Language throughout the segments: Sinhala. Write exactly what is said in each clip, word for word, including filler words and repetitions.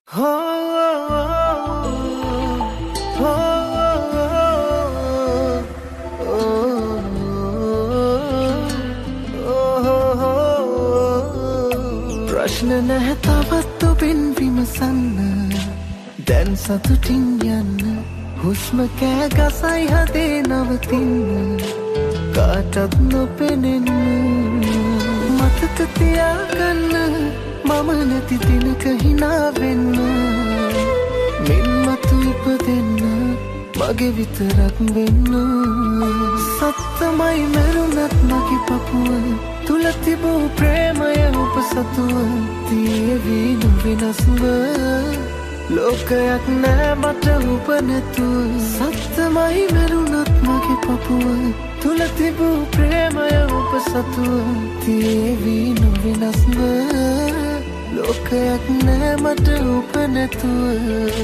ප්‍රශ්න නැහැ තවත් ඔබෙන් විමසන්න දැන් සතුටින් යන්න හුස්ම කෑ ගසයි හදේ නවතින්න කාටත් නොපෙනෙන්න මතක තියාගන්න මම නැති දිනක හිනා වෙන්න මෙන් මතු ඉපදෙන්න මගේ විතරක් වෙන්න සත්තමයි මරුණත් මගේ පපුව තුල තිබූ ප්‍රේමය ඔබ සතුව තියවි නොවෙනස්ව ලෝකයක් නෑ මට ඔබ නැතුව සත්තමයි මරුණත් මගේ පපුව තුල තිබූ ප්‍රේමය ඔබ සතුව තියවි නොවෙනස්ව ලෝකයක් නෑ මට ඔබ නැතුව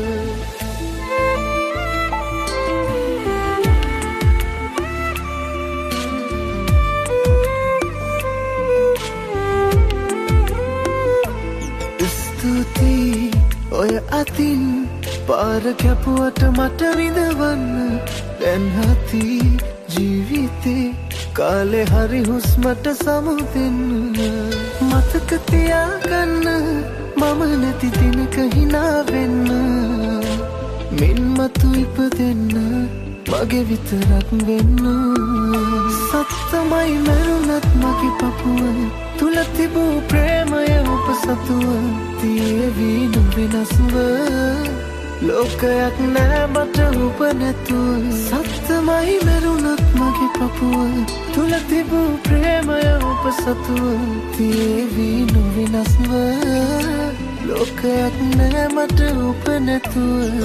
ඔය අතින් පාර කැපුවට මට විඳවන්න දැන් හති ජීවිතේ කාලේ හරි හුස්මට සමුදෙන්න මතක තියාගන්න මම නැති දිනක හිනා වෙන්න මෙන් මතු ඉපදෙන්න මගේ විතරක් වෙන්න සත්තමයි මරුණත් මගේ පපුව තුල තිබූ ප්‍රේමය ඔබ සතුව තියවි නොවෙනස්ව ලෝකයක් නෑ මට ඔබ නැතුව සත්තමයි මරුණත් මගේ පපුව තුල තිබූ ප්‍රේමය ඔබ සතුව තියවි නොවෙනස්ව ලෝකයක් නෑ මට ඔබ නැතුව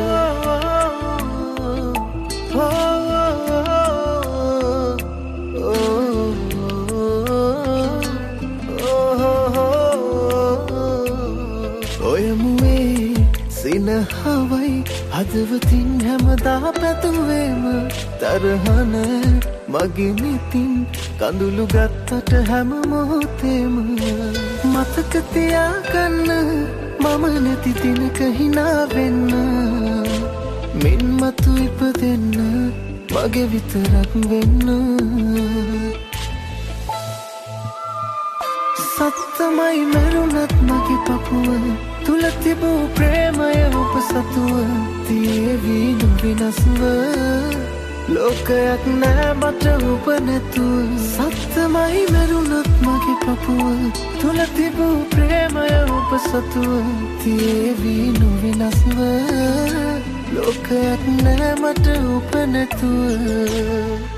සිනහවයි හදවතින් හැමදා පැතුවේම තරහන මගේ නිතින් කඳුළු ගත්තට හැම මොහොතේම මතක තියාගන්න මම නැති දිනක හිනා වෙන්න මෙන් මතු ඉපදෙන්න මගේ විතරක් වෙන්න සත්තමයි මරුණත් මගේ පපුව තුල තිබූ ප්‍රේමය ඔබ සතුව තියවි නොවෙනස්ව ලෝකයක් නෑ මට ඔබ නැතුව සත්තමයි මරුණත් මගේ පපුව තුල තිබූ ප්‍රේමය ඔබ සතුව තියවි නොවෙනස්ව ලෝකයක් නෑ මට ඔබ නැතුව